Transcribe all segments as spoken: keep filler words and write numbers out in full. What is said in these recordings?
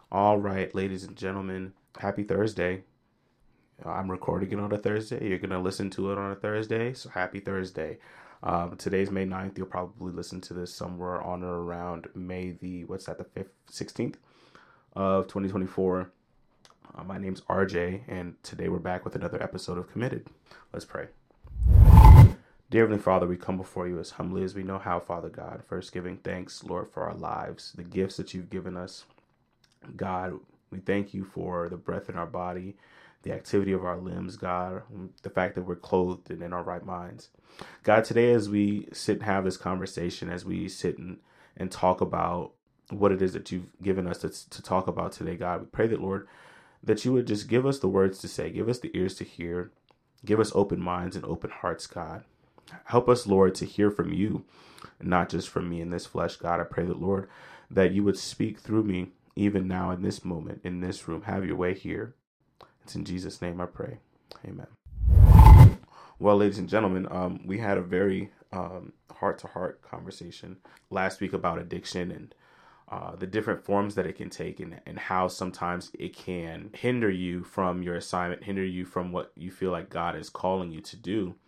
All right, ladies and gentlemen, happy Thursday. I'm recording it on a Thursday. You're going to listen to it on a Thursday. So happy Thursday. Um, today's May ninth. You'll probably listen to this somewhere on or around May the, what's that, the fifth, sixteenth of twenty twenty-four. Uh, my name's R J, and today we're back with another episode of Committed. Let's pray. Dear Heavenly Father, we come before you as humbly as we know how, Father God. First, giving thanks, Lord, for our lives, the gifts that you've given us. God, we thank you for the breath in our body, the activity of our limbs, God, the fact that we're clothed and in our right minds. God, today as we sit and have this conversation, as we sit and, and talk about what it is that you've given us to, to talk about today, God, we pray that, Lord, that you would just give us the words to say, give us the ears to hear, give us open minds and open hearts, God. Help us, Lord, to hear from you, not just from me in this flesh, God. I pray that, Lord, that you would speak through me even now in this moment, in this room. Have your way here. It's in Jesus' name I pray. Amen. Well, ladies and gentlemen, um, we had a very um, heart-to-heart conversation last week about addiction and uh, the different forms that it can take and, and how sometimes it can hinder you from your assignment, hinder you from what you feel like God is calling you to do.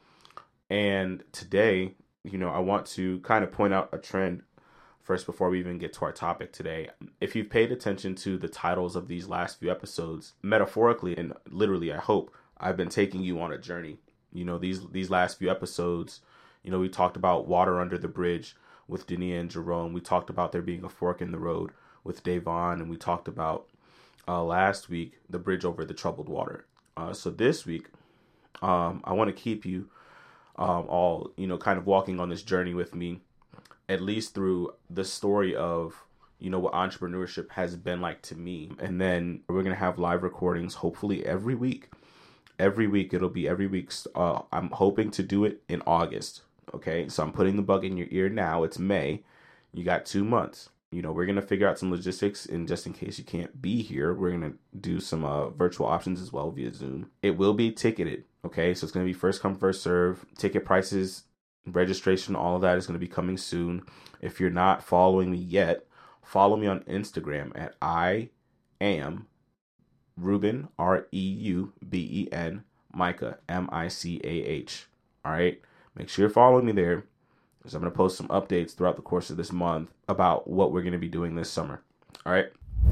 And today, you know, I want to kind of point out a trend first before we even get to our topic today. If you've paid attention to the titles of these last few episodes, metaphorically and literally, I hope, I've been taking you on a journey. You know, these these last few episodes, you know, we talked about water under the bridge with Dania and Jerome. We talked about there being a fork in the road with Davon. And we talked about uh, last week, the bridge over the troubled water. Uh, so this week, um, I want to keep you Um, all, you know, kind of walking on this journey with me, at least through the story of, you know, what entrepreneurship has been like to me. And then we're going to have live recordings, hopefully every week. Every week, it'll be every week. Uh, I'm hoping to do it in August. Okay, so I'm putting the bug in your ear now. It's May. You got two months. You know, we're going to figure out some logistics. And just in case you can't be here, we're going to do some uh, virtual options as well via Zoom. It will be ticketed. Okay, so it's going to be first come, first serve. Ticket prices, registration, all of that is going to be coming soon. If you're not following me yet, follow me on Instagram at I am Reuben, R E U B E N, Micah, M I C A H. All right, make sure you're following me there, because I'm going to post some updates throughout the course of this month about what we're going to be doing this summer. All right,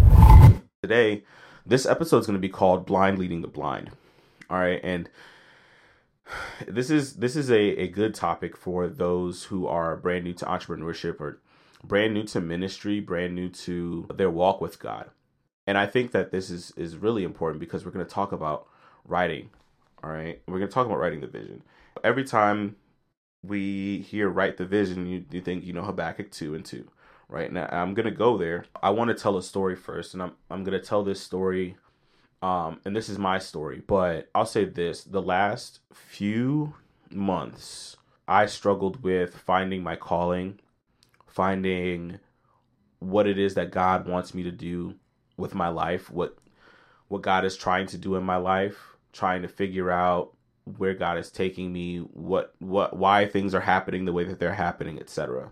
today, this episode is going to be called Blind Leading the Blind. All right, and This is this is a, a good topic for those who are brand new to entrepreneurship or brand new to ministry, brand new to their walk with God. And I think that this is, is really important because we're going to talk about writing. All right. We're going to talk about writing the vision. Every time we hear write the vision, you, you think, you know, Habakkuk two and two. Right now, I'm going to go there. I want to tell a story first, and I'm I'm going to tell this story. Um, and this is my story, but I'll say this, the last few months, I struggled with finding my calling, finding what it is that God wants me to do with my life, what, what God is trying to do in my life, trying to figure out where God is taking me, what, what, why things are happening the way that they're happening, et cetera.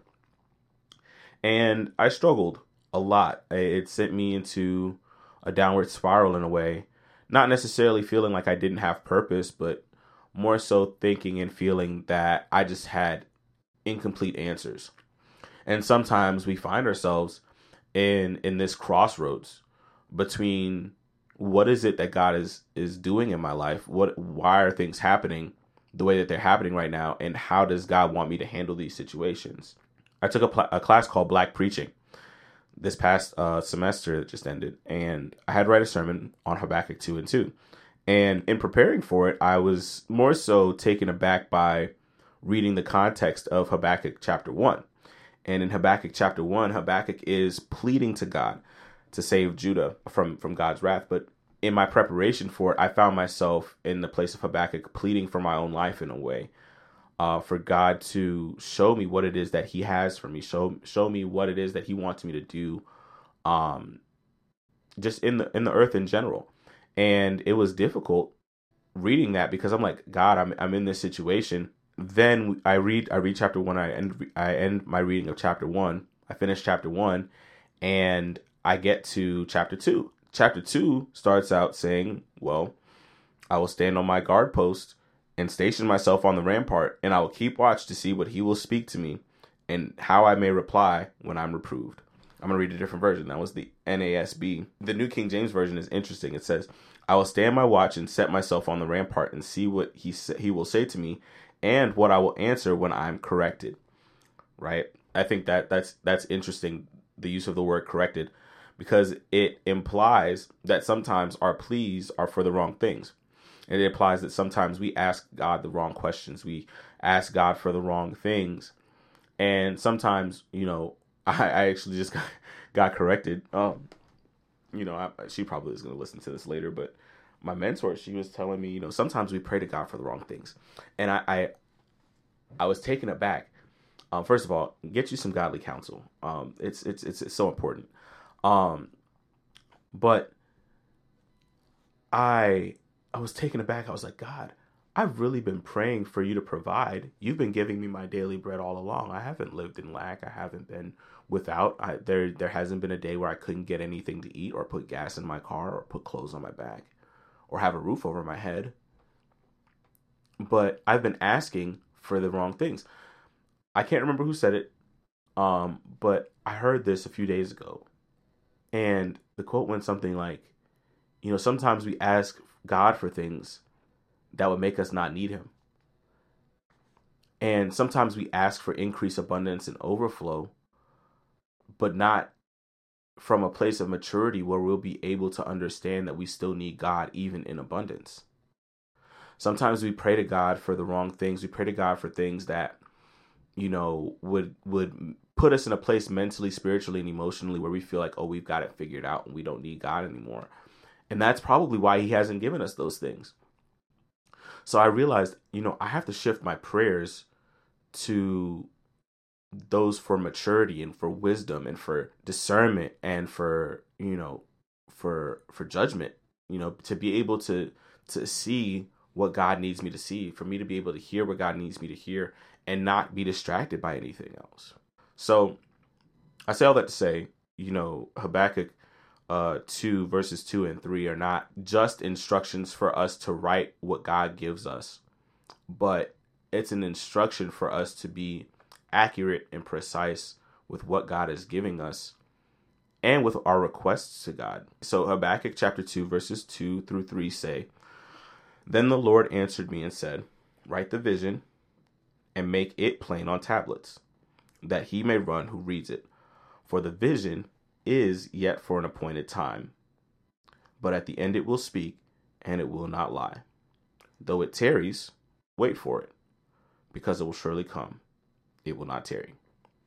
And I struggled a lot. It sent me into a downward spiral in a way, not necessarily feeling like I didn't have purpose, but more so thinking and feeling that I just had incomplete answers. And sometimes we find ourselves in in this crossroads between what is it that God is is doing in my life? What why are things happening the way that they're happening right now? And how does God want me to handle these situations? I took a, pl- a class called Black Preaching this past uh, semester that just ended, and I had to write a sermon on Habakkuk two and two. And in preparing for it, I was more so taken aback by reading the context of Habakkuk chapter one. And in Habakkuk chapter one, Habakkuk is pleading to God to save Judah from, from God's wrath. But in my preparation for it, I found myself in the place of Habakkuk pleading for my own life in a way. Uh, for God to show me what it is that he has for me, show show me what it is that he wants me to do, um, just in the in the earth in general. And it was difficult reading that because I'm like, God, I'm I'm in this situation. Then I read I read chapter one. I end I end my reading of chapter one. I finish chapter one, and I get to chapter two. Chapter two starts out saying, well, I will stand on my guard post and station myself on the rampart, and I will keep watch to see what he will speak to me and how I may reply when I'm reproved. I'm going to read a different version. That was the N A S B. The New King James Version is interesting. It says, I will stand my watch and set myself on the rampart and see what he sa- he will say to me and what I will answer when I'm corrected. Right? I think that that's that's interesting, the use of the word corrected, because it implies that sometimes our pleas are for the wrong things. And it implies that sometimes we ask God the wrong questions. We ask God for the wrong things. And sometimes, you know, I, I actually just got, got corrected. Um, you know, I, she probably is going to listen to this later, but my mentor, she was telling me, you know, sometimes we pray to God for the wrong things. And I, I, I was taken aback. Um, first of all, get you some godly counsel. Um, it's, it's, it's, it's so important. Um, but I, I was taken aback. I was like, God, I've really been praying for you to provide. You've been giving me my daily bread all along. I haven't lived in lack. I haven't been without. I, there, there hasn't been a day where I couldn't get anything to eat or put gas in my car or put clothes on my back or have a roof over my head. But I've been asking for the wrong things. I can't remember who said it, um, but I heard this a few days ago. And the quote went something like, you know, sometimes we ask God for things that would make us not need him. And sometimes we ask for increase, abundance, and overflow, but not from a place of maturity where we'll be able to understand that we still need God even in abundance. Sometimes we pray to God for the wrong things. We pray to God for things that, you know, would would put us in a place mentally, spiritually, and emotionally where we feel like, oh, we've got it figured out and we don't need God anymore. And that's probably why he hasn't given us those things. So I realized, you know, I have to shift my prayers to those for maturity and for wisdom and for discernment and for, you know, for for judgment, you know, to be able to to see what God needs me to see, for me to be able to hear what God needs me to hear and not be distracted by anything else. So I say all that to say, you know, Habakkuk uh, two verses two and three are not just instructions for us to write what God gives us, but it's an instruction for us to be accurate and precise with what God is giving us and with our requests to God. So Habakkuk chapter two verses two through three say, Then the Lord answered me and said, Write the vision and make it plain on tablets, that he may run who reads it. For the vision is yet for an appointed time, but at the end it will speak, and it will not lie. Though it tarries, wait for it, because it will surely come. It will not tarry.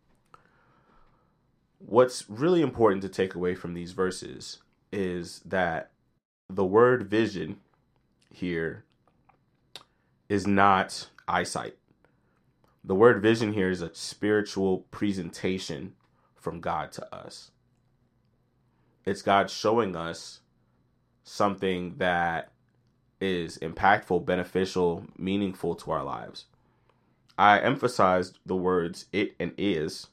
What's really important to take away from these verses is that the word vision here is not eyesight. The word vision here is a spiritual presentation from God to us. It's God showing us something that is impactful, beneficial, meaningful to our lives. I emphasized the words it and is,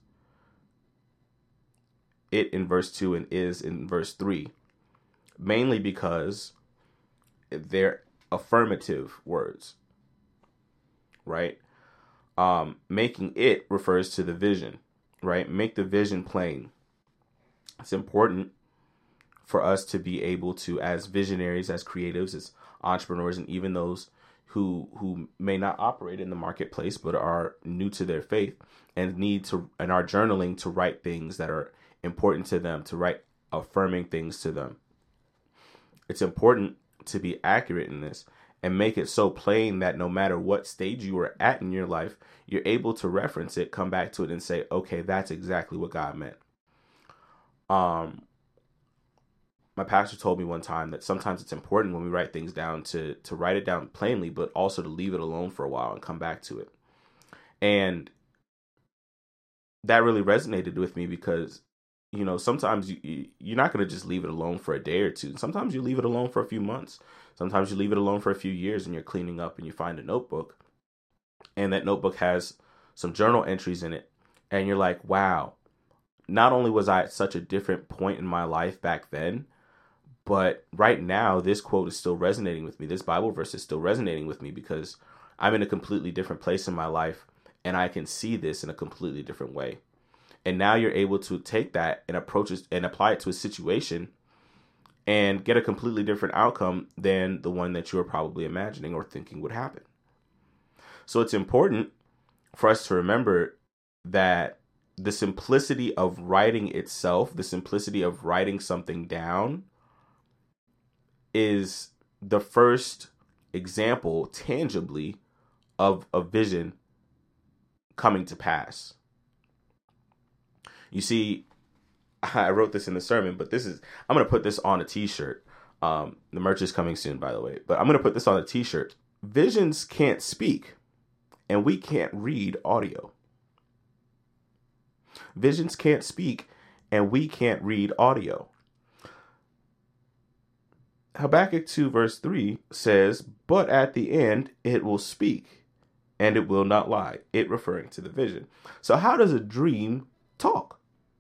it in verse two and is in verse three, mainly because they're affirmative words, right? Um, making it refers to the vision, right? Make the vision plain. It's important for us to be able to, as visionaries, as creatives, as entrepreneurs, and even those who who may not operate in the marketplace but are new to their faith and need to and are journaling to write things that are important to them, to write affirming things to them. It's important to be accurate in this and make it so plain that no matter what stage you are at in your life, you're able to reference it, come back to it, and say, okay, that's exactly what God meant. Um, my pastor told me one time that sometimes it's important when we write things down to to write it down plainly, but also to leave it alone for a while and come back to it. And that really resonated with me because, you know, sometimes you, you, you're not going to just leave it alone for a day or two. Sometimes you leave it alone for a few months. Sometimes you leave it alone for a few years and you're cleaning up and you find a notebook. And that notebook has some journal entries in it. And you're like, wow, not only was I at such a different point in my life back then, but right now, this quote is still resonating with me. This Bible verse is still resonating with me because I'm in a completely different place in my life and I can see this in a completely different way. And now you're able to take that and approach it and apply it to a situation and get a completely different outcome than the one that you were probably imagining or thinking would happen. So it's important for us to remember that the simplicity of writing itself, the simplicity of writing something down, is the first example tangibly of a vision coming to pass. You see, I wrote this in the sermon, but this is, I'm going to put this on a t-shirt. Um, the merch is coming soon, by the way, but I'm going to put this on a t-shirt. Visions can't speak and we can't read audio. Visions can't speak and we can't read audio. Habakkuk two verse three says, but at the end it will speak and it will not lie. It referring to the vision. So how does a dream talk?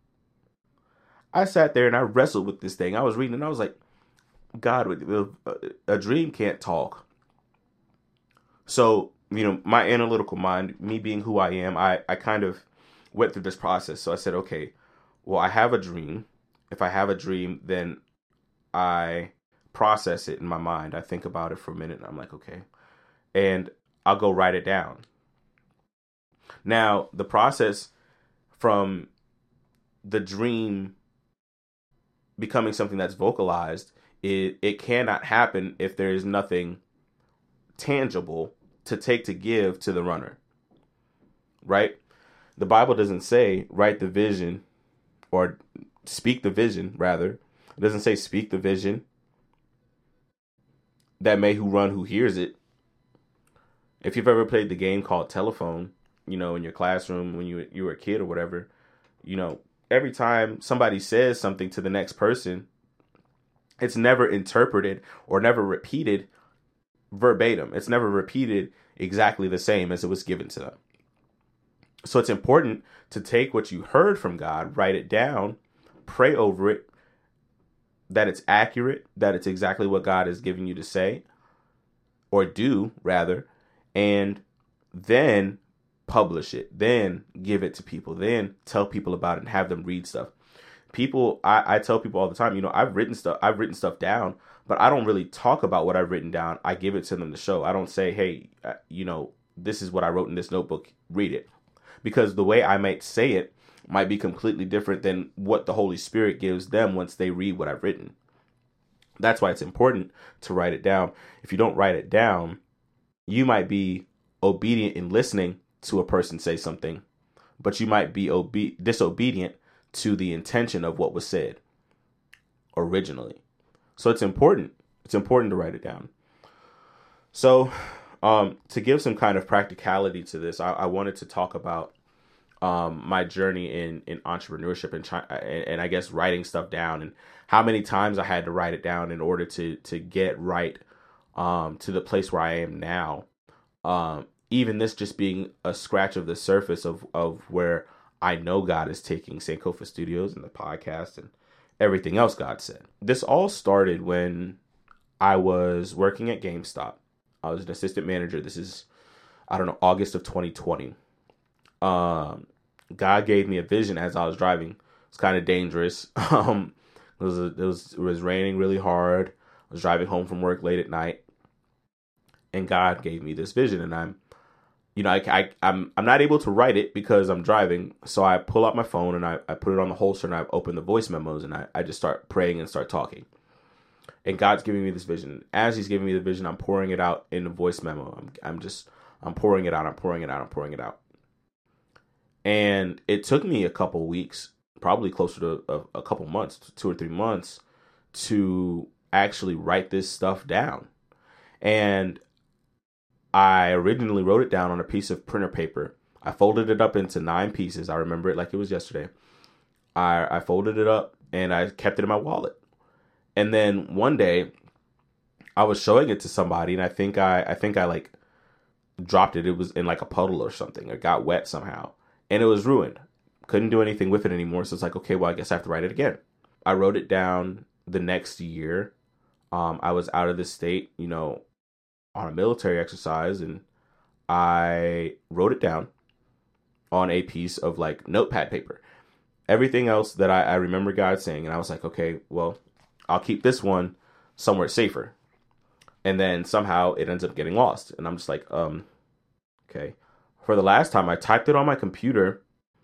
I sat there and I wrestled with this thing. I was reading and I was like, God, a dream can't talk. So, you know, my analytical mind, me being who I am, I, I kind of went through this process. So I said, okay, well, I have a dream. If I have a dream, then I process it in my mind. I think about it for a minute and I'm like, okay. And I'll go write it down. Now, the process from the dream becoming something that's vocalized, it, it cannot happen if there is nothing tangible to take to give to the runner, right? The Bible doesn't say write the vision or speak the vision, rather. It doesn't say speak the vision that may who run who hears it. If you've ever played the game called Telephone, you know, in your classroom when you, you were a kid or whatever, you know, every time somebody says something to the next person, it's never interpreted or never repeated verbatim. It's never repeated exactly the same as it was given to them. So it's important to take what you heard from God, write it down, pray over it, that it's accurate, that it's exactly what God is giving you to say or do rather, and then publish it, then give it to people, then tell people about it and have them read stuff. People, I, I tell people all the time, you know, I've written stuff, I've written stuff down, but I don't really talk about what I've written down. I give it to them to show. I don't say, hey, uh, you know, this is what I wrote in this notebook, read it. Because the way I might say it might be completely different than what the Holy Spirit gives them once they read what I've written. That's why it's important to write it down. If you don't write it down, you might be obedient in listening to a person say something, but you might be obe- disobedient to the intention of what was said originally. So it's important. It's important to write it down. So um, to give some kind of practicality to this, I, I wanted to talk about um, my journey in, in entrepreneurship and, chi- and and I guess writing stuff down and how many times I had to write it down in order to to get right um, to the place where I am now. Um, even this just being a scratch of the surface of, of where I know God is taking Sankofa Studios and the podcast and everything else God said. This all started when I was working at GameStop. I was an assistant manager. This is, I don't know, August of twenty twenty. Um, God gave me a vision as I was driving. It's kind of dangerous. Um, it was, a, it was it was raining really hard. I was driving home from work late at night, and God gave me this vision. And I'm, you know, I, I I'm I'm not able to write it because I'm driving. So I pull out my phone and I, I put it on the holster and I open the voice memos and I, I just start praying and start talking. And God's giving me this vision. As He's giving me the vision, I'm pouring it out in the voice memo. I'm I'm just I'm pouring it out. I'm pouring it out. I'm pouring it out. And it took me a couple weeks, probably closer to a, a couple months, two or three months, to actually write this stuff down. And I originally wrote it down on a piece of printer paper. I folded it up into nine pieces. I remember it like it was yesterday. I, I folded it up and I kept it in my wallet. And then one day I was showing it to somebody and I think I, I think I like dropped it. It was in like a puddle or something. It got wet somehow and it was ruined. couldn't do anything with it anymore. So it's like, okay, well, I guess I have to write it again. I wrote it down the next year. Um, I was out of the state, you know, on a military exercise, and I wrote it down on a piece of like notepad paper. Everything else that I, I remember God saying, and I was like, okay, well, I'll keep this one somewhere safer. And then somehow it ends up getting lost. And I'm just like, um, okay. For the last time, I typed it on my computer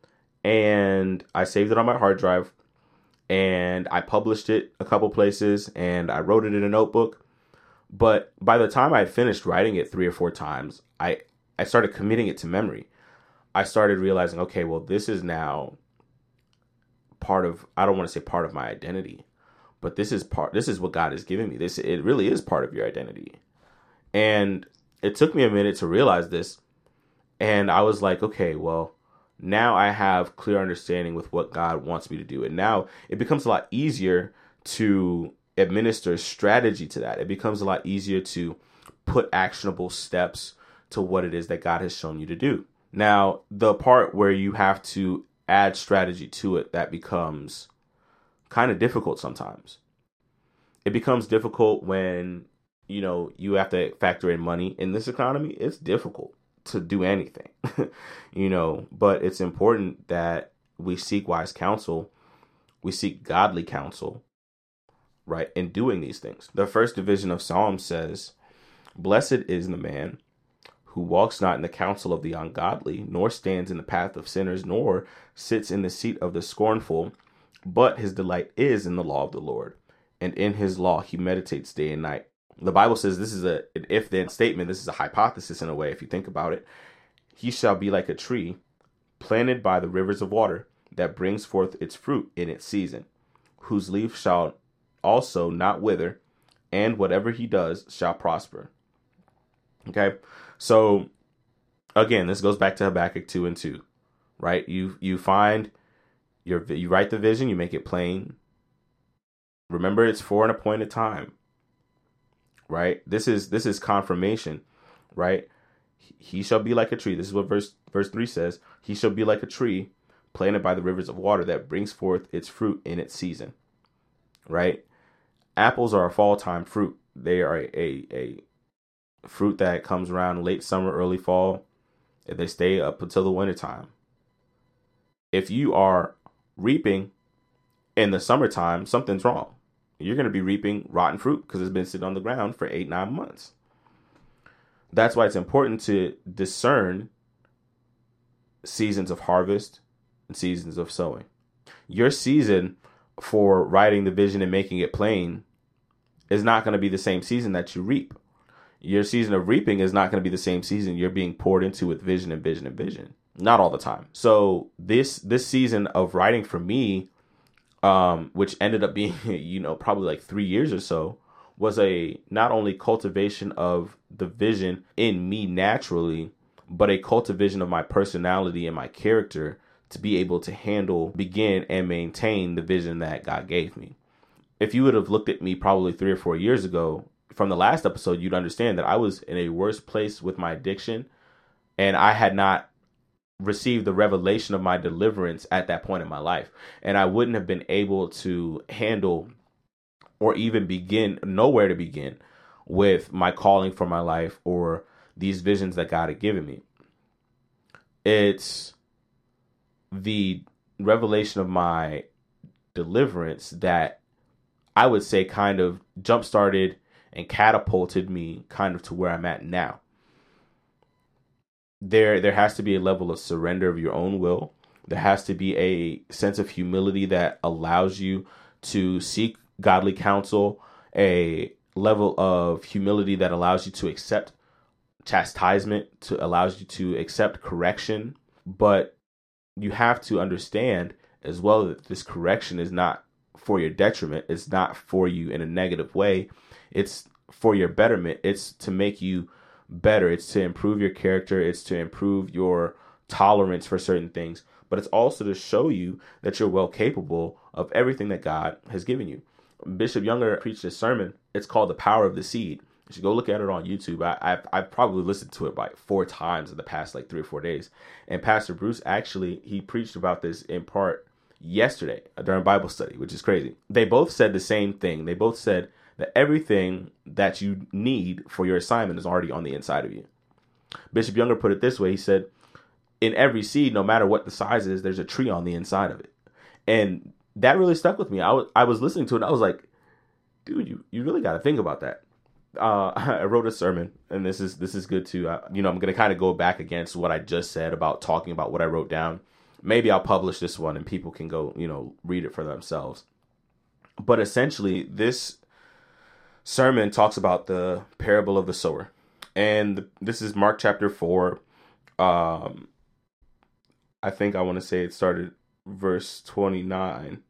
and I saved it on my hard drive and I published it a couple places and I wrote it in a notebook. But by the time I had finished writing it three or four times, I, I started committing it to memory. I started realizing, okay, well, this is now part of, I don't want to say part of my identity, but this is part, this is what God has given me. This, it really is part of your identity. And it took me a minute to realize this. And I was like, okay, well, now I have clear understanding with what God wants me to do. And now it becomes a lot easier to administer strategy to that. It becomes a lot easier to put actionable steps to what it is that God has shown you to do. Now, the part where you have to add strategy to it, that becomes kind of difficult sometimes. It becomes difficult when, you know, you have to factor in money in this economy. It's difficult to do anything, you know, but it's important that we seek wise counsel. We seek godly counsel, right, in doing these things. The first division of Psalms says, "Blessed is the man who walks not in the counsel of the ungodly, nor stands in the path of sinners, nor sits in the seat of the scornful, but his delight is in the law of the Lord, and in his law he meditates day and night." The Bible says this is a, an if-then statement. This is a hypothesis in a way, if you think about it. "He shall be like a tree planted by the rivers of water that brings forth its fruit in its season, whose leaf shall also not wither, and whatever he does shall prosper." Okay, so again, this goes back to Habakkuk two and two, right? You you find your you write the vision, you make it plain. Remember, it's for an appointed time. Right? This is this is confirmation, right? He shall be like a tree. This is what verse verse three says. He shall be like a tree planted by the rivers of water that brings forth its fruit in its season. Right? Apples are a fall time fruit. They are a, a, a fruit that comes around late summer, early fall, and they stay up until the winter time. If you are reaping in the summertime, something's wrong. You're going to be reaping rotten fruit because it's been sitting on the ground for eight, nine months. That's why it's important to discern seasons of harvest and seasons of sowing. Your season for writing the vision and making it plain is not going to be the same season that you reap. Your season of reaping is not going to be the same season you're being poured into with vision and vision and vision. Not all the time. So this this season of writing for me, Um, which ended up being, you know, probably like three years or so, was a not only cultivation of the vision in me naturally, but a cultivation of my personality and my character to be able to handle, begin, and maintain the vision that God gave me. If you would have looked at me probably three or four years ago, from the last episode, you'd understand that I was in a worse place with my addiction, and I had not received the revelation of my deliverance at that point in my life. And I wouldn't have been able to handle or even begin, nowhere to begin with my calling for my life or these visions that God had given me. It's the revelation of my deliverance that I would say kind of jump-started and catapulted me kind of to where I'm at now. There, there has to be a level of surrender of your own will. There has to be a sense of humility that allows you to seek godly counsel, a level of humility that allows you to accept chastisement, to allows you to accept correction. But you have to understand as well that this correction is not for your detriment. It's not for you in a negative way. It's for your betterment. It's to make you better. It's to improve your character. It's to improve your tolerance for certain things. But it's also to show you that you're well capable of everything that God has given you. Bishop Younger preached a sermon. It's called The Power of the Seed. You should go look at it on YouTube. I, I've, I've probably listened to it like four times in the past like three or four days. And Pastor Bruce actually, he preached about this in part yesterday during Bible study, which is crazy. They both said the same thing. They both said that everything that you need for your assignment is already on the inside of you. Bishop Younger put it this way. He said, in every seed, no matter what the size is, there's a tree on the inside of it. And that really stuck with me. I was, I was listening to it and I was like, dude, you, you really got to think about that. Uh, I wrote a sermon, and this is this is good too. Uh, you know, I'm going to kind of go back against what I just said about talking about what I wrote down. Maybe I'll publish this one and people can go, you know, read it for themselves. But essentially, this sermon talks about the parable of the sower. And this is Mark chapter four. Um, I think I want to say it started verse twenty-nine.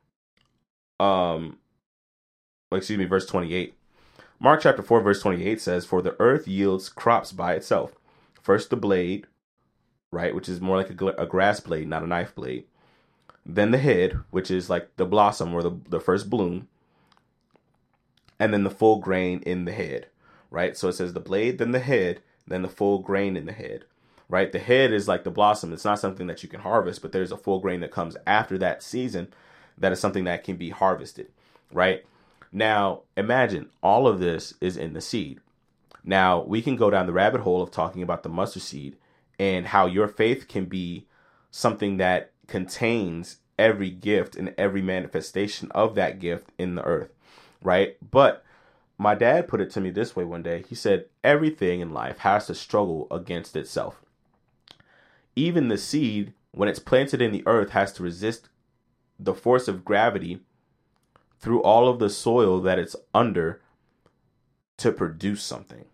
Um, excuse me, verse twenty-eight. Mark chapter four, verse twenty-eight says, "For the earth yields crops by itself. First the blade," right, which is more like a, gl- a grass blade, not a knife blade. Then the head, which is like the blossom or the, the first bloom. And then the full grain in the head, right? So it says the blade, then the head, then the full grain in the head, right? The head is like the blossom. It's not something that you can harvest, but there's a full grain that comes after that season that is something that can be harvested, right? Now, imagine all of this is in the seed. Now, we can go down the rabbit hole of talking about the mustard seed and how your faith can be something that contains every gift and every manifestation of that gift in the earth, right? But my dad put it to me this way one day. He said, everything in life has to struggle against itself. Even the seed, when it's planted in the earth, has to resist the force of gravity through all of the soil that it's under to produce something.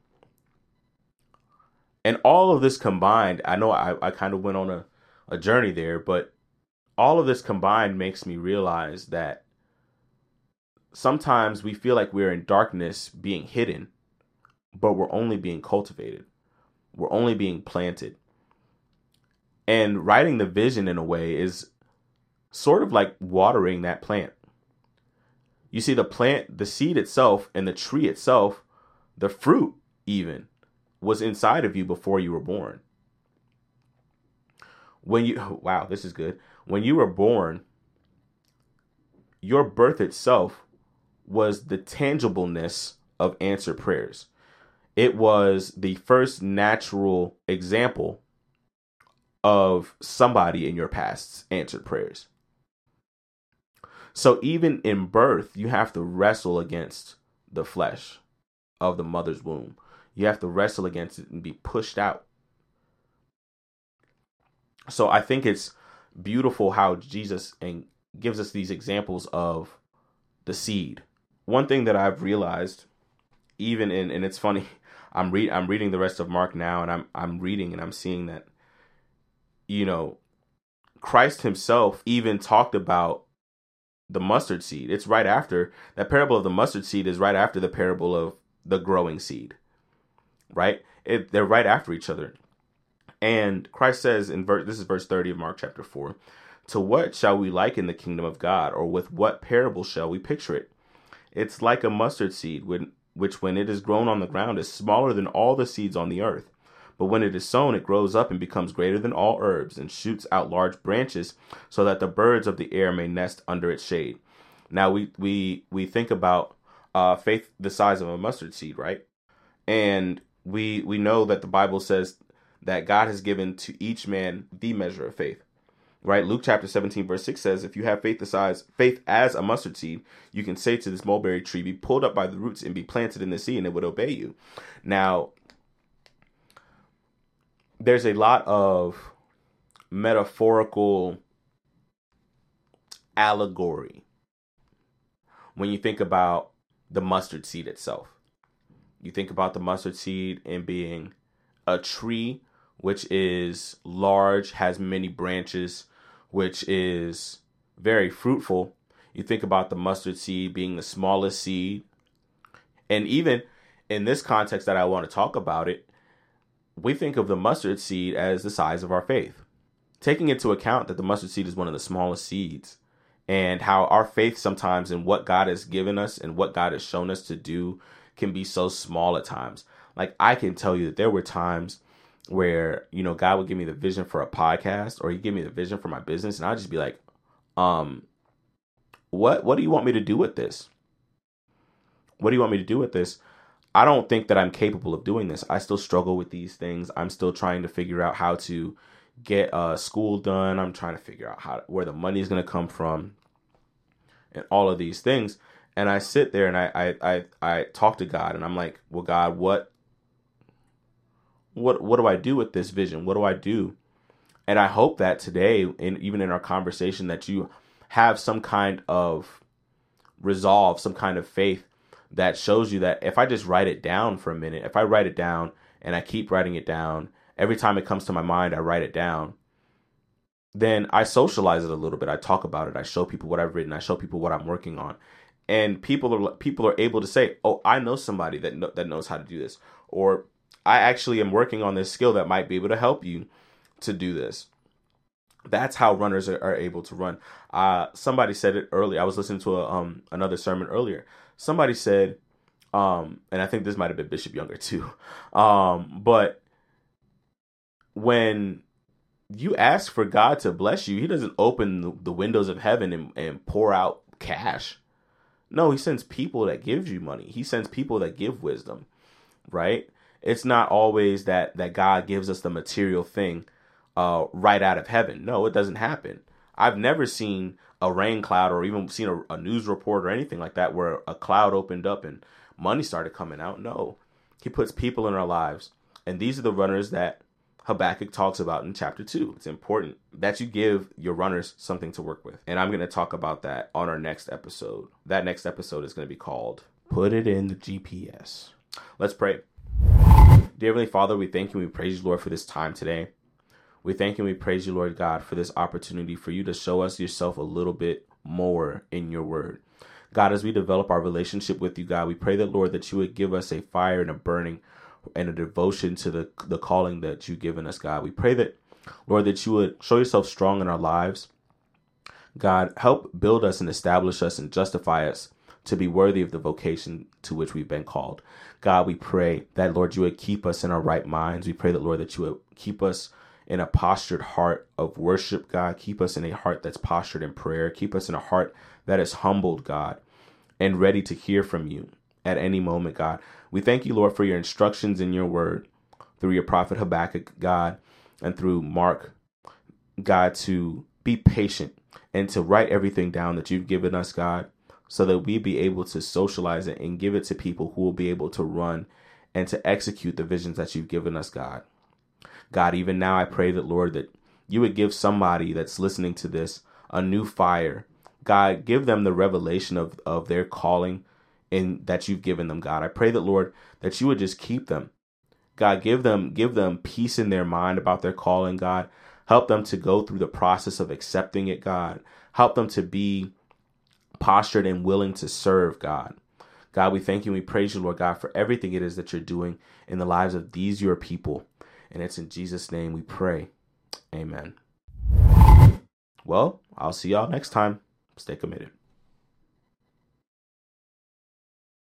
And all of this combined, I know I, I kind of went on a, a journey there, but all of this combined makes me realize that sometimes we feel like we're in darkness being hidden, but we're only being cultivated. We're only being planted. And writing the vision in a way is sort of like watering that plant. You see, the plant, the seed itself and the tree itself, the fruit even, was inside of you before you were born. When you, wow, this is good. When you were born, your birth itself was the tangibleness of answered prayers. It was the first natural example of somebody in your past's answered prayers. So even in birth, you have to wrestle against the flesh of the mother's womb. You have to wrestle against it and be pushed out. So I think it's beautiful how Jesus and gives us these examples of the seed. One thing that I've realized, even in, and it's funny, I'm read I'm reading the rest of Mark now, and I'm I'm reading and I'm seeing that, you know, Christ himself even talked about the mustard seed. It's right after that parable of the mustard seed is right after the parable of the growing seed, right? It, they're right after each other. And Christ says in verse, this is verse thirty of Mark chapter four, "To what shall we liken the kingdom of God, or with what parable shall we picture it? It's like a mustard seed, when, which when it is grown on the ground is smaller than all the seeds on the earth. But when it is sown, it grows up and becomes greater than all herbs and shoots out large branches so that the birds of the air may nest under its shade." Now we we we think about uh, faith the size of a mustard seed, right? And we we know that the Bible says that God has given to each man the measure of faith, right? Luke chapter seventeen verse six says, "If you have faith the size faith as a mustard seed, you can say to this mulberry tree, be pulled up by the roots and be planted in the sea, and it would obey you." Now, there's a lot of metaphorical allegory when you think about the mustard seed itself. You think about the mustard seed in being a tree, which is large, has many branches, which is very fruitful. You think about the mustard seed being the smallest seed. And even in this context that I want to talk about it, we think of the mustard seed as the size of our faith, taking into account that the mustard seed is one of the smallest seeds, and how our faith sometimes in what God has given us and what God has shown us to do can be so small at times. Like, I can tell you that there were times where, you know, God would give me the vision for a podcast, or he'd give me the vision for my business, and I'd just be like, um, what, what do you want me to do with this? What do you want me to do with this? I don't think that I'm capable of doing this. I still struggle with these things. I'm still trying to figure out how to get uh, school done. I'm trying to figure out how where the money is going to come from and all of these things. And I sit there and I, I, I, I talk to God, and I'm like, well, God, what, what, what do I do with this vision? What do I do? And I hope that today, and even in our conversation, that you have some kind of resolve, some kind of faith that shows you that if I just write it down for a minute, if I write it down and I keep writing it down, every time it comes to my mind, I write it down, then I socialize it a little bit. I talk about it. I show people what I've written. I show people what I'm working on. And people are people are able to say, oh, I know somebody that know, that knows how to do this. Or I actually am working on this skill that might be able to help you to do this. That's how runners are, are able to run. Uh, somebody said it earlier. I was listening to a, um, another sermon earlier. Somebody said, um, and I think this might have been Bishop Younger too, um, but when you ask for God to bless you, he doesn't open the, the windows of heaven and, and pour out cash. No, he sends people that give you money. He sends people that give wisdom, right? It's not always that, that God gives us the material thing uh, right out of heaven. No, it doesn't happen. I've never seen a rain cloud or even seen a, a news report or anything like that where a cloud opened up and money started coming out. No, he puts people in our lives. And these are the runners that Habakkuk talks about in chapter two. It's important that you give your runners something to work with. And I'm going to talk about that on our next episode. That next episode is going to be called Put It in the G P S. Let's pray. Dear Heavenly Father, we thank you and we praise you, Lord, for this time today. We thank you and we praise you, Lord God, for this opportunity for you to show us yourself a little bit more in your word. God, as we develop our relationship with you, God, we pray that, Lord, that you would give us a fire and a burning and a devotion to the, the calling that you've given us, God. We pray that, Lord, that you would show yourself strong in our lives. God, help build us and establish us and justify us to be worthy of the vocation to which we've been called. God, we pray that, Lord, you would keep us in our right minds. We pray that, Lord, that you would keep us in a postured heart of worship, God. Keep us in a heart that's postured in prayer. Keep us in a heart that is humbled, God, and ready to hear from you at any moment, God. We thank you, Lord, for your instructions in your word through your prophet Habakkuk, God, and through Mark, God, to be patient and to write everything down that you've given us, God, so that we be able to socialize it and give it to people who will be able to run and to execute the visions that you've given us, God. God, even now I pray that, Lord, that you would give somebody that's listening to this a new fire. God, give them the revelation of, of their calling in that you've given them, God. I pray that, Lord, that you would just keep them. God, give them, give them peace in their mind about their calling, God. Help them to go through the process of accepting it, God. Help them to be postured and willing to serve, God. God, we thank you and we praise you, Lord God, for everything it is that you're doing in the lives of these your people. And it's in Jesus' name we pray. Amen. Well, I'll see y'all next time. Stay committed.